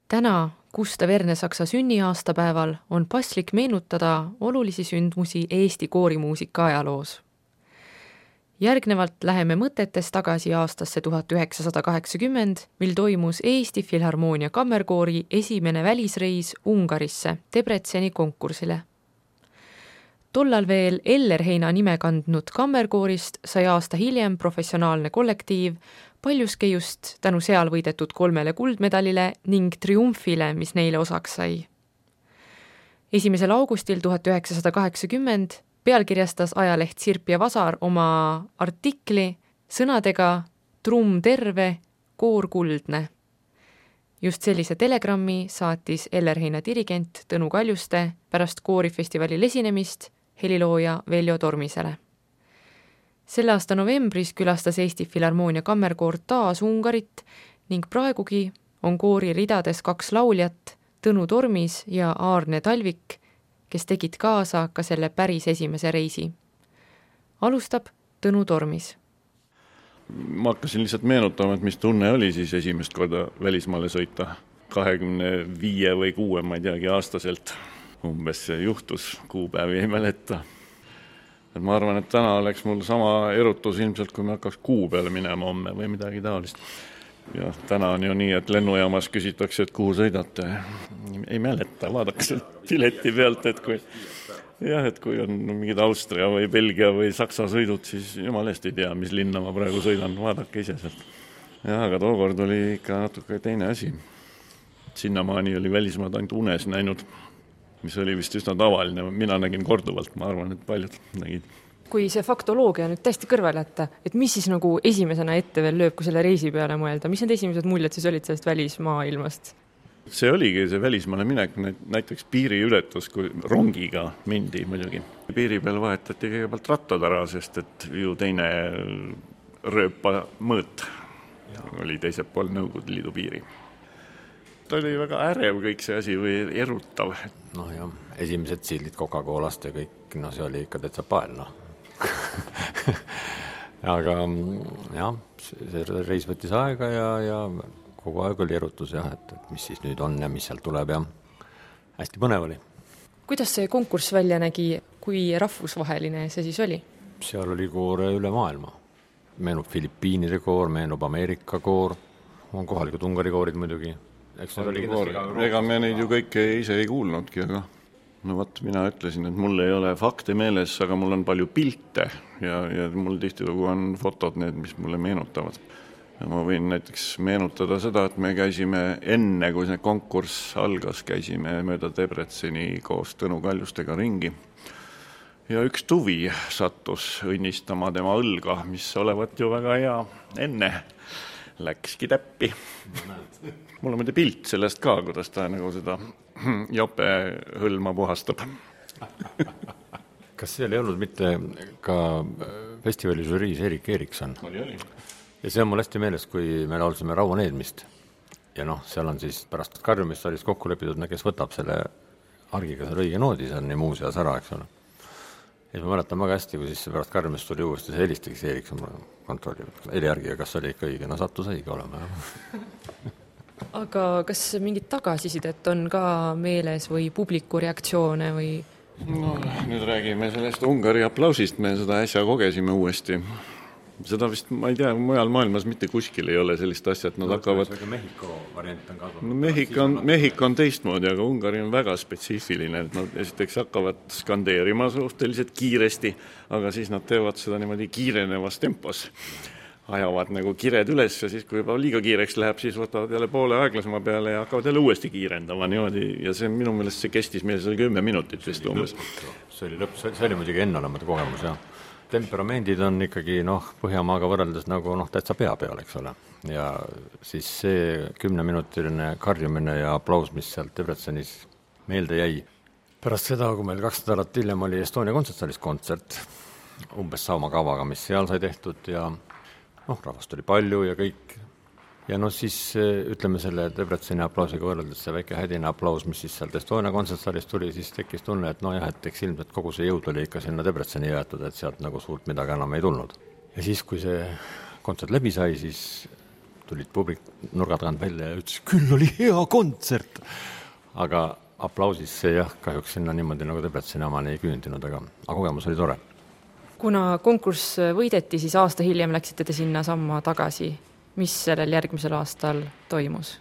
Täna, Gustav Ernesaksa sünniaastapäeval, on paslik meenutada olulisi sündmusi Eesti koorimuusika ajaloos. Järgnevalt läheme mõtetes tagasi aastasse 1980, mil toimus Eesti Filharmoonia kammerkoori esimene välisreis Ungarisse Debreceni konkursile. Tollal veel Ellerheina nime kandnud kammerkoorist sai aasta hiljem professionaalne kollektiiv, paljuski just tänu seal võidetud 3 kuldmedalile ning triumfile, mis neile osaks sai. 1. augustil 1980 pealkirjastas ajaleht Sirp ja Vasar oma artikli sõnadega trumm terve, koor kuldne. Just sellise telegrammi saatis Ellerheina dirigent Tõnu Kaljuste pärast koorifestivalil esinemist helilooja Veljo Tormisele. Selle aasta novembris külastas Eesti Filharmoonia kammerkoor taas Ungarit ning praegugi on koori ridades 2 lauljat, Tõnu Tormis ja Aarne Talvik, kes tegid kaasa ka selle päris esimese reisi. Alustab Tõnu Tormis. Ma hakkasin lihtsalt meenutama, et mis tunne oli siis esimest korda välismaale sõita. 25 või 6, ma ei teagi, aastaselt umbes see juhtus, kuupäevi ei mäleta. Et ma arvan, et täna oleks mul sama erutus ilmselt, kui me hakkaks kuu peale minema homme või midagi taolist. Ja täna on ju nii, et lennujaamas küsitakse, et kuhu sõidate. Ei mäleta, vaadaks pileti pealt, et kui on mingid Austria või Belgia või Saksa sõidud, siis jumal eest ei tea, mis linna ma praegu sõidan, vaadake ise sealt. Ja, aga tookord oli ikka natuke teine asi. Sinnamaani oli välismaad ainult unes näinud, mis oli vist üsna tavaline. Mina nägin korduvalt, ma arvan, et paljud nägid. Kui see faktoloogia nüüd täiesti kõrval jätta, et mis siis nagu esimesena ette veel lööb, kui selle reisi peale mõelda? Mis need esimesed muljed siis olid sellest välismaailmast? See oligi see välismaale minek, näiteks piiriületus, kui rongiga mindi muidugi. Piiri peal vahetati kõigepealt rattad ära, sest et ju teine rööpa mõõt oli teisel pool Nõukogude Liidu piiri. Ta oli väga ärev kõik see asi või erutav. No ja esimesed sildid Coca-Colast ja kõik, no see oli ikka täitsa pael, noh. Aga jah, see reis võttis aega ja kogu aeg oli erutus jah, et mis siis nüüd on ja mis sealt tuleb ja hästi põnev oli. Kuidas see konkurss välja nägi, kui rahvusvaheline see siis oli? Seal oli koore üle maailma. Meenub Filipiinide koor, meenub Ameerika koor, on kohalikud Ungari koorid muidugi. Ega me neid ju kõike ise ei kuulnudki, aga no vaat mina ütlesin, et mul ei ole fakte meeles, aga mul on palju pilte ja mul tihtilugu on fotod need, mis mulle meenutavad. Ja ma võin näiteks meenutada seda, et me käisime enne, kui see konkurss algas, käisime mööda Debreceni koos Tõnu Kaljustega ringi. Ja üks tuvi sattus õnnistama tema õlga, mis olevat ju väga hea enne. Läkski täppi. Mul on mõnda pilt sellest ka, kuidas ta nagu seda jope hõlma puhastab. Kas seal ei olnud mitte ka festivali žüriis Erik Erikson? Oli. Ja see on mul hästi meeles, kui me laulsime Rauan eelmist. Ja noh, seal on siis pärast karjumist oli kokku lepitud, kes võtab selle argiga selle õige noodi, see on nii muuseas ära, eks ole. Ja ma mäletan väga hästi, kui siis pärast karjumist tuli uuesti see helistagi see Erikson kontrolli. Eli argiga, kas oli ikka õige? No sattus õige olema. Aga kas mingid tagasisidet on ka meeles või publiku reaktsioone või? No, nüüd räägime sellest Ungari aplausist, me seda äsja kogesime uuesti. Seda vist, ma ei tea, mujal maailmas mitte kuskil ei ole sellist asja, et nad hakkavad... Mehhiko variant on kasvanud. No, Mehhiko on teistmoodi, aga Ungari on väga spetsiifiline, et nad esiteks hakkavad skandeerima suhteliselt kiiresti, aga siis nad teevad seda niimoodi kiirenevas tempos. Ajavad nagu kired üles ja siis, kui juba liiga kiireks läheb, siis võtavad jälle poole aeglasema peale ja hakkavad jälle uuesti kiirendama niimoodi. Ja see minu meelest see kestis meil 10 minutit vist umbes. See oli muidugi enneolematu kogemus, jah. Temperamendid on ikkagi Põhjamaaga võrreldes nagu täitsa pea peal, eks ole. Ja siis see 10-minutiline karjumine ja aplaus, mis sealt Debrecenis meelde jäi. Pärast seda, kui meil 2 nädalat hiljem oli Estonia kontsertsaalis kontsert, umbes sama kavaga, mis seal sai tehtud ja rahvast oli palju ja kõik. Ja siis ütleme selle Debreceni aplausiga võrreldes see väike hädine aplaus, mis siis sealt Estonia kontsertsaalis tuli, siis tekkis tunne, et et eks ilmselt kogu see jõud oli ikka sinna Debreceni jäetud, et sealt nagu suurt midagi enam ei tulnud. Ja siis, kui see kontsert läbi sai, siis tulid publik nurga tagant välja ja ütles, küll oli hea kontsert. Aga aplausis see jah, kahjuks sinna niimoodi nagu Debreceni omani ei küündinud, aga kogemus oli tore. Kuna konkurss võideti, siis aasta hiljem läksite te sinna samma tagasi. Mis sellel järgmisel aastal toimus?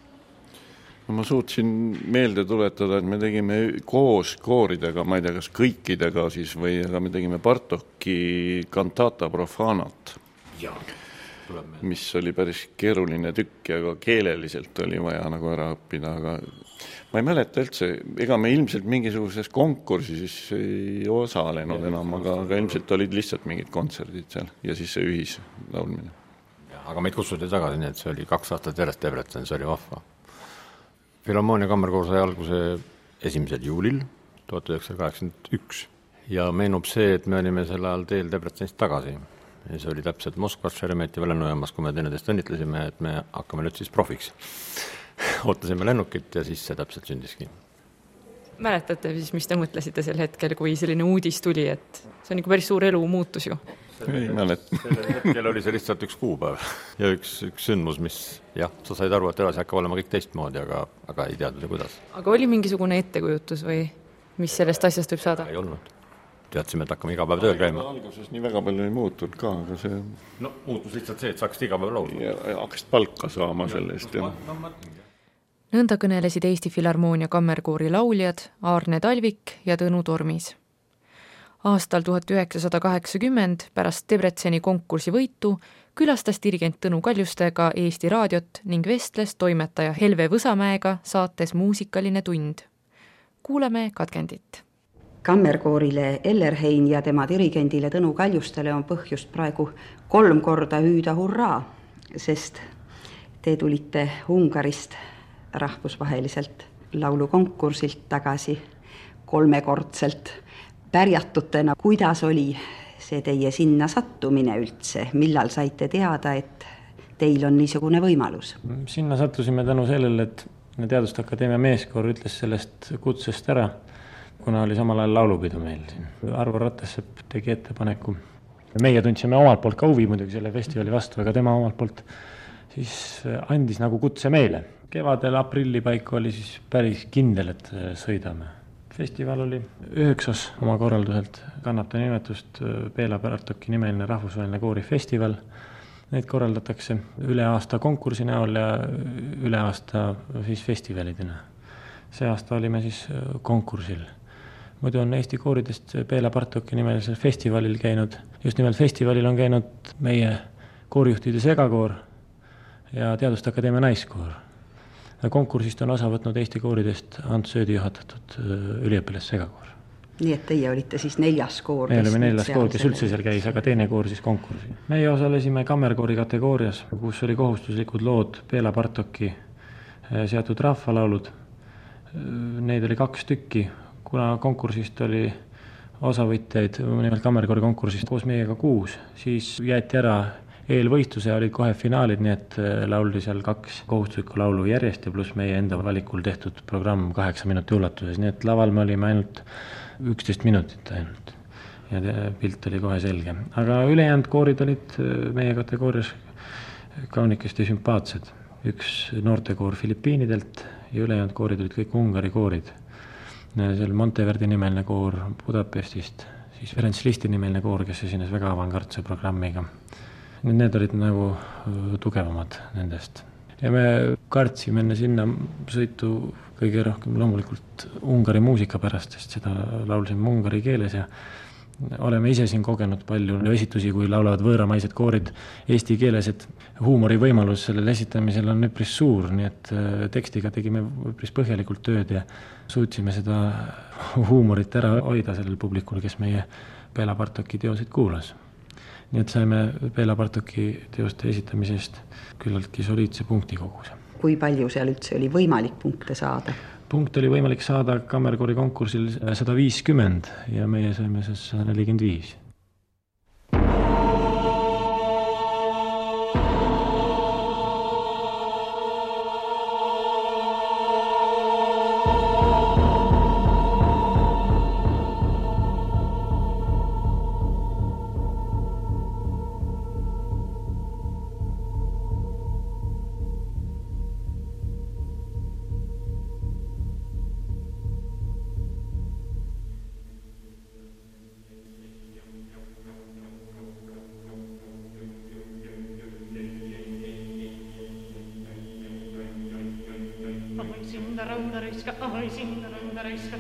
No ma suutsin meelde tuletada, et me tegime koos kooridega, ma ei tea, kas kõikidega siis või, aga me tegime Bartoki Cantata Profanat, mis oli päris keeruline tükk ja ka keeleliselt oli vaja nagu ära õppida, aga ma ei mäleta üldse, ega me ilmselt mingisuguses konkursis ei osalenud enam, aga ilmselt olid lihtsalt mingid kontserdid seal ja siis see ühislaulmine. Aga meid kutsuti tagasi, nii et see oli 2 aastat järjest Debrecen, see oli vahva. Filharmoonia kammerkoor sai alguse 1. juulil 1981 ja meenub see, et me olime selle ajal teel Debrecenist tagasi. Ja see oli täpselt Moskvas, Šeremeti Velenojaamas, kui me teineteist õnnitlesime, et me hakkame nüüd siis profiks. Ootasime lennukit ja siis see täpselt sündiski. Mäletate siis, mis te mõtlesite sel hetkel, kui selline uudis tuli, et see on ikka päris suur elu muutus ju? Ei mäleta. Sellel hetkel oli see lihtsalt üks kuupäev ja üks sündmus, mis jah, sa said aru, et edasi hakkab olema kõik teistmoodi, aga ei teadnud, kuidas. Aga oli mingisugune ettekujutus või mis sellest asjast võib saada? Ei olnud. Teadsime, et hakkame iga päev tööl käima. Alguses nii väga palju ei muutunud ka, aga see... No muutus lihtsalt see, et saaksid iga päev laulma. Ja hakkasid palka saama sellest. Nõnda kõnelesid Eesti Filharmoonia kammerkoori lauljad Aarne Talvik ja Tõnu Tormis. Aastal 1980 pärast Debreceni konkursi võitu külastas dirigent Tõnu Kaljustega Eesti raadiot ning vestles toimetaja Helve Võsamäega saates Muusikaline tund. Kuuleme katkendit. Kammerkoorile Ellerhein ja tema dirigendile Tõnu Kaljustele on põhjust praegu 3 korda hüüda hurraa, sest te tulite Ungarist rahvusvaheliselt laulukonkursilt tagasi 3-kordselt pärjatutena. Kuidas oli see teie sinna sattumine üldse? Millal saite teada, et teil on niisugune võimalus? Sinna sattusime tänu sellele, et Teaduste Akadeemia meeskoor ütles sellest kutsest ära, kuna oli samal ajal laulupidu meil siin. Arvo Ratassepp tegi ettepaneku. Meie tundsime omalt poolt ka huvi muidugi selle festivali vastu, aga tema omalt poolt siis andis nagu kutse meile. Kevadel aprillipaiku oli siis päris kindel, et sõidame. Festival oli 9. oma korralduselt, kannab ta nimetust Bela Bartoki nimeline rahvusvaheline koorifestival. Neid korraldatakse üle aasta konkursi näol ja üle aasta siis festivalidena. See aasta olime siis konkursil. Muidu on Eesti kooridest Bela Bartoki nimelisel festivalil käinud. Just nimelt festivalil on käinud meie koorijuhtide segakoor ja Teaduste Akadeemia naiskoor. Konkursist on osa võtnud Eesti kooridest Ants Söödi juhatatud üliõpilas segakoor. Nii et teie olite siis 4. koor? Me olime 4. koor, kes üldse seal käis, aga teine koor siis konkursi. Meie osalesime kammerkoori kategoorias, kus oli kohustuslikud lood Bela Bartoki seatud rahvalaulud. Neid oli 2 tükki, kuna konkursist oli osavõtjaid, nimelt kammerkoori konkursist koos meiega 6, siis jäeti ära eelvõistluse olid kohe finaalid, nii et lauldi seal 2 kohustuslikku laulu järjest ja pluss meie enda valikul tehtud programm 8 minuti ulatuses, nii et laval me olime ainult 11 minutit ainult ja pilt oli kohe selge. Aga ülejäänud koorid olid meie kategoorias kaunikesti sümpaatsed. Üks noortekoor Filipiinidelt ja ülejäänud koorid olid kõik Ungari koorid. Seal Monteverdi nimeline koor Budapestist, siis Ferenc Listi nimeline koor, kes esines väga avangardse programmiga. Need olid nagu tugevamad nendest. Ja me kartsime enne sinna sõitu kõige rohkem loomulikult Ungari muusika pärast, sest seda laulsime ungari keeles ja oleme ise siin kogenud palju esitusi, kui laulavad võõramaised koorid eesti keeles, et huumori võimalus sellel esitamisel on üpris suur, nii et tekstiga tegime üpris põhjalikult tööd ja suutsime seda huumorit ära hoida sellel publikul, kes meie Bela Bartoki teosid kuulas. Nii et saime Bela Bartoki teoste esitamisest küllaltki soliidse punkti koguse. Kui palju seal üldse oli võimalik punkte saada? Punkt oli võimalik saada kammerkoori konkursil 150 ja meie saime 145. sinna rauda raiska, ai sinna rauda raiska.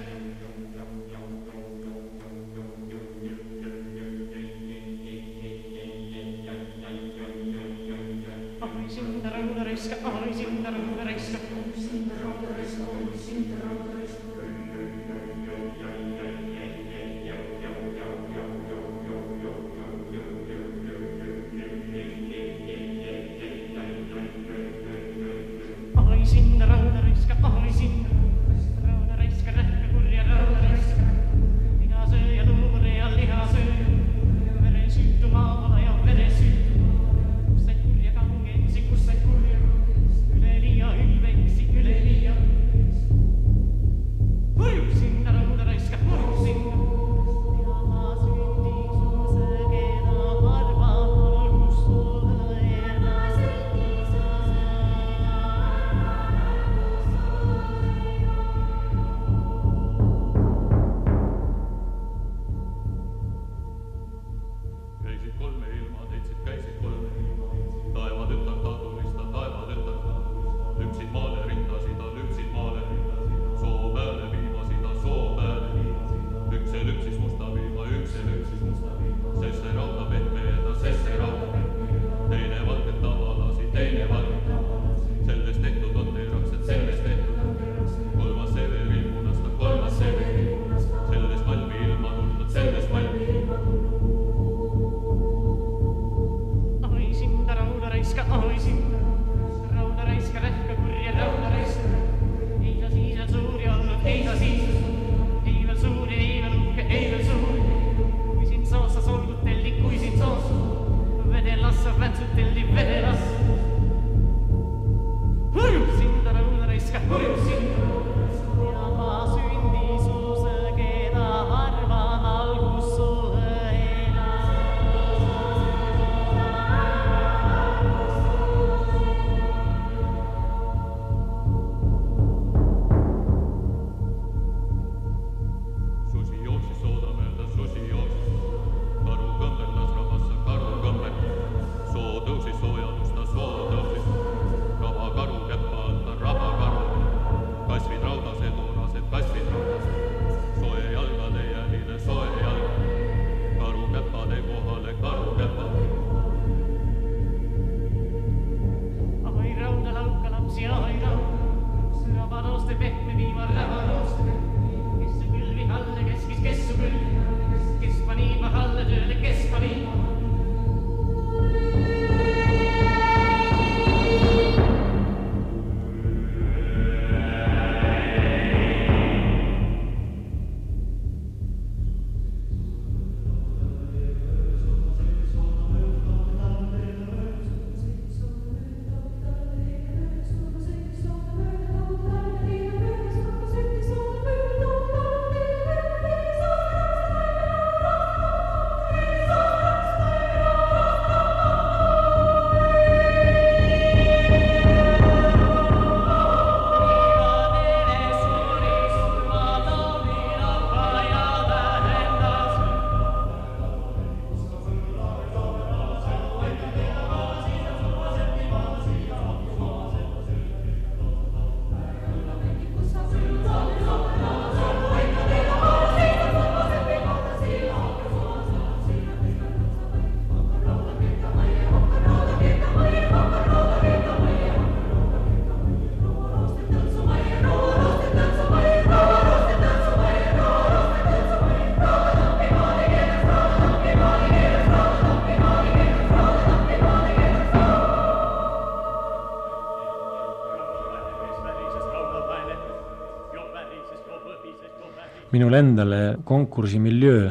Ai sinna rauda raiska, ai sinna rauda raiska. Sinna rauda raiska, ai sinna rauda raiska. minule endale konkursi miljöö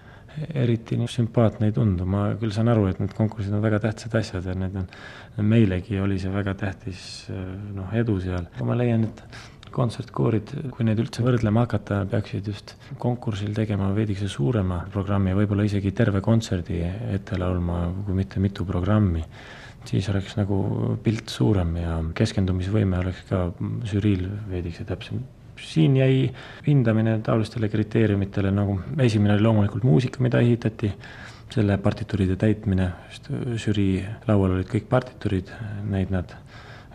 eriti sümpaatne ei tundu. Ma küll saan aru, et need konkursid on väga tähtsad asjad ja need on, meilegi oli see väga tähtis edu seal. Ma leian, et kontsertkoorid, kui neid üldse võrdlema hakata, peaksid just konkursil tegema veidikese suurema programmi, võib-olla isegi terve kontserdi ette laulma, kui mitte mitu programmi. Siis oleks nagu pilt suurem ja keskendumisvõime oleks ka žüriil veidikese täpsem. Siin jäi hindamine taolistele kriteeriumitele, nagu esimene oli loomulikult muusika, mida ehitati, selle partituuride täitmine, žürii laual olid kõik partituurid, neid nad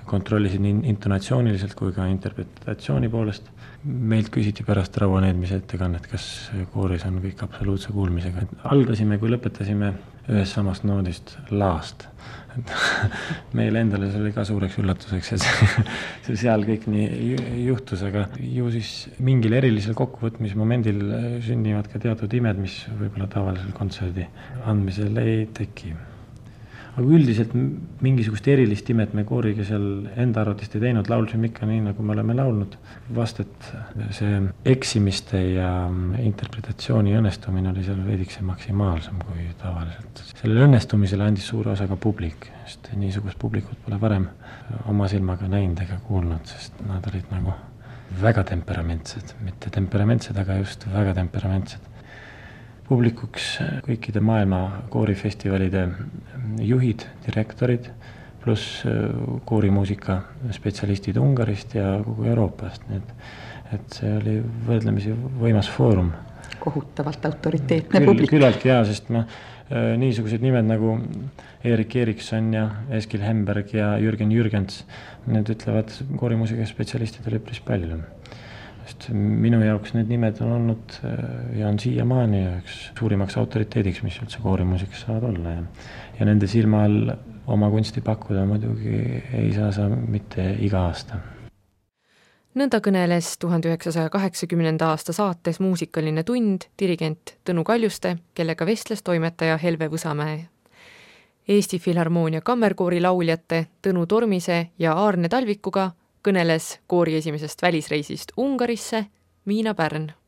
kontrollisin nii intonatsiooniliselt kui ka interpretatsiooni poolest. Meilt küsiti pärast rauaneedmise ettekannet, kas kooris on kõik absoluutse kuulmisega. Algasime, kui lõpetasime ühest samast noodist laast. Meile endale see oli ka suureks üllatuseks, et see seal kõik nii juhtus, aga ju siis mingil erilisel kokkuvõtmismomendil sünnivad ka teatud imed, mis võib-olla tavalisel kontserdi andmisel ei teki. Aga üldiselt mingisugust erilist imet me kooriga seal enda arvatist ei teinud, laulsime ikka nii, nagu me oleme laulnud. Vast, et see eksimiste ja interpretatsiooni õnnestumine oli seal veidikse maksimaalsem kui tavaliselt. Sellele õnnestumisele andis suure osa ka publik, sest niisugust publikut pole varem oma silmaga näinud ega kuulnud, sest nad olid nagu väga temperamentsed, mitte temperamentsed, aga just väga temperamentsed. Publikuks kõikide maailma koorifestivalide juhid, direktorid, pluss koorimuusika spetsialistid Ungarist ja kogu Euroopast. Et see oli võrdlemisi võimas foorum. Kohutavalt autoriteetne publik. Külaltki jaa, sest niisugused nimed nagu Erik Erikson ja Eskil Hemberg ja Jürgen Jürgens, need ütlevad koorimuusika spetsialistid oli päris palju. Sest minu jaoks need nimed on olnud ja on siiamaani üks suurimaks autoriteediks, mis üldse koorimuusikas saavad olla. Ja nende silma all oma kunsti pakkuda muidugi ei saa mitte iga aasta. Nõnda kõneles 1980. aasta saates Muusikaline tund dirigent Tõnu Kaljuste, kellega vestles toimetaja Helve Võsamäe. Eesti Filharmoonia kammerkoori lauljate Tõnu Tormise ja Aarne Talvikuga kõneles koori esimesest välisreisist Ungarisse Miina Pärn.